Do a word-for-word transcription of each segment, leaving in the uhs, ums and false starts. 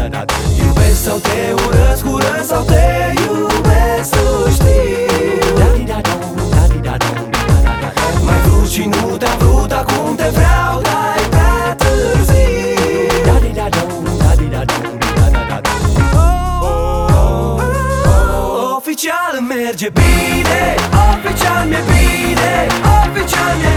Iubesc sau te urăsc, urăsc sau te iubesc, să știi. M-ai vrut și nu te-am vrut, acum te vreau, dar e prea târziu. Oficial îmi merge bine, oficial mi-e bine, oficial mi-e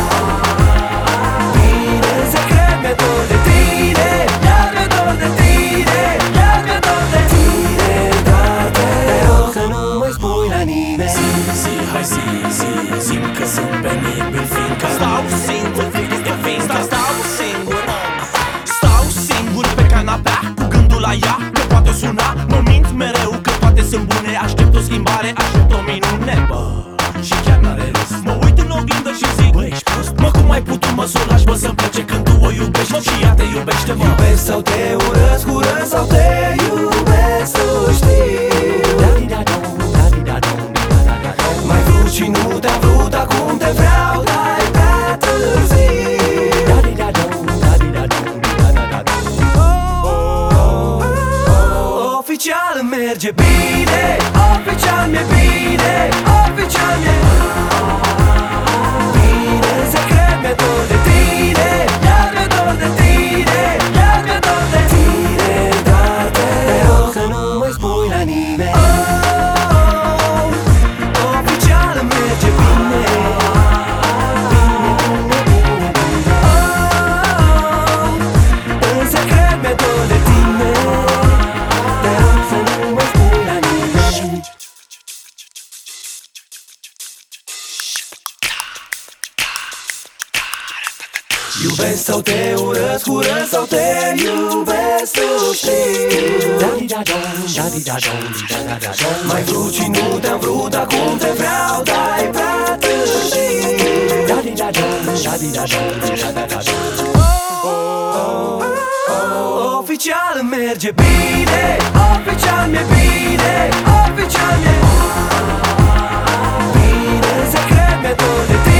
bine. Secret mi-e dor de tine, iar mi-e dor de tine, iar mi-e dor de tine. Dar te rog să nu mai spui la nimeni. Zi, zi, hai zi, zi, zi că sunt penibil, fiindcă stau singur, fiindcă fiindcă stau singur. Stau singur pe canapea cu gândul la ea, că poate suna. Mă mint mereu că toate sunt bune. Aștept o schimbare, aștept o minune. Bă, și chiar n-are rost. Mă uit în oglindă și zic, bă, ești prost. Mă, cum ai putut mă să o lași, bă, să plece când tu o iubești? Mă, și ea te iubește, mă. Iubesc sau te urăsc, urăsc sau te iubesc, să știi. M-ai vrut și nu te-am vrut, acum te vreau, dar e prea târziu. Oficial îmi merge bine, oficial mi-e bine, oficial mi-e bine. Secret mi-e dor de tine, iar mi-e dor de tine, iar mi-e dor de tine. Dar te rog să nu mai spui la nimeni. Oficial îmi merge bine, bine, bine, bine, bine. În secret mi-e dor de tine. Te rog să nu mai spui la nimeni. Iubesc sau te urăsc, urăsc sau te iubesc, tu știi. M-ai vrut și nu te-am vrut, acum te vreau, dar e prea târziu. Oficial îmi merge bine, oficial mi-e bine, oficial mi-e bine. Secret mi-e dor de tine.